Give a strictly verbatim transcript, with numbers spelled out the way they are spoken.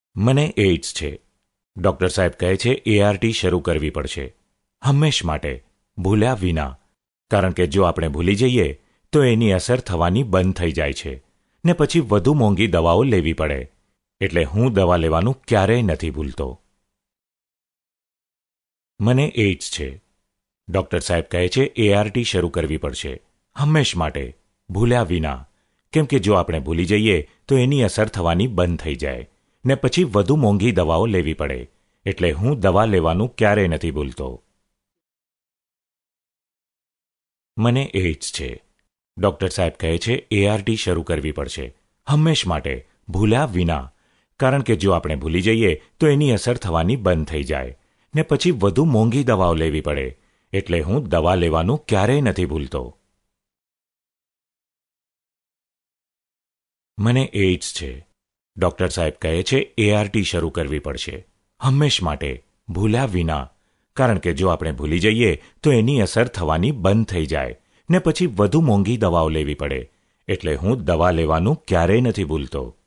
મને એઇડ્સ છે. ડૉક્ટર સાહેબ કહે છે એઆરટી શરૂ કરવી પડશે, હંમેશ માટે, ભૂલ્યા વિના. કારણ કે જો આપણે ભૂલી જઈએ તો એની અસર થવાની બંધ થઈ જાય છે ને પછી વધુ મોંઘી દવાઓ લેવી પડે. એટલે હું દવા લેવાનું ક્યારેય નથી ભૂલતો. મને એઇડ્સ છે. ડૉક્ટર સાહેબ કહે છે એઆરટી શરૂ કરવી પડશે, હંમેશ માટે, ભૂલ્યા વિના. કેમ કે જો આપણે ભૂલી જઈએ તો એની અસર થવાની બંધ થઈ જાય ને પછી વધુ મોંઘી દવાઓ લેવી પડે. એટલે હું દવા લેવાનું ક્યારેય નથી ભૂલતો. મને એઇડ્સ છે. ડૉક્ટર સાહેબ કહે છે એઆરટી શરૂ કરવી પડશે, હંમેશ માટે, ભૂલ્યા વિના. કારણ કે જો આપણે ભૂલી જઈએ તો એની અસર થવાની બંધ થઈ જાય ને પછી વધુ મોંઘી દવાઓ લેવી પડે. એટલે હું દવા લેવાનું ક્યારેય નથી ભૂલતો. મને એઇડ્સ છે. ડૉક્ટર સાહેબ કહે છે એઆરટી શરૂ કરવી પડશે, હંમેશ માટે, ભૂલ્યા વિના. કારણ કે જો આપણે ભૂલી જઈએ તો એની અસર થવાની બંધ થઈ જાય ને પછી વધુ મોંઘી દવાઓ લેવી પડે. એટલે હું દવા લેવાનું ક્યારેય નથી ભૂલતો.